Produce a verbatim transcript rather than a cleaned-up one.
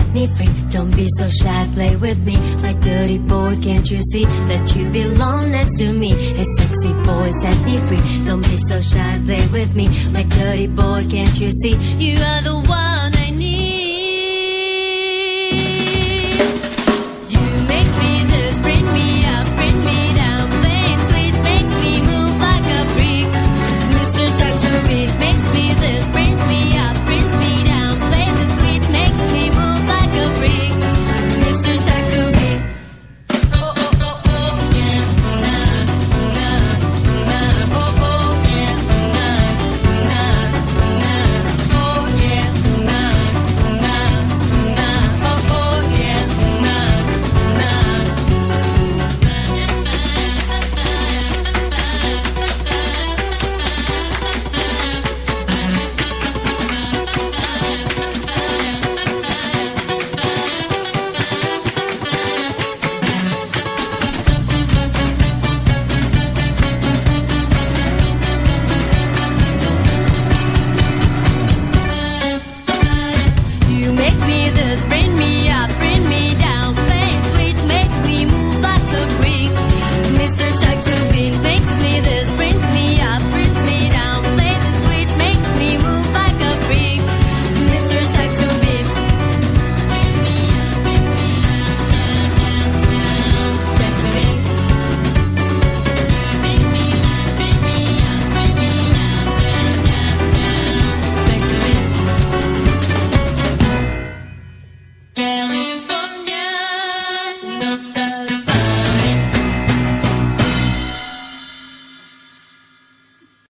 me free. Don't be so shy, play with me. My dirty boy, can't you see that you belong next to me? Hey, sexy boy, set me free. Don't be so shy, play with me. My dirty boy, can't you see you are the one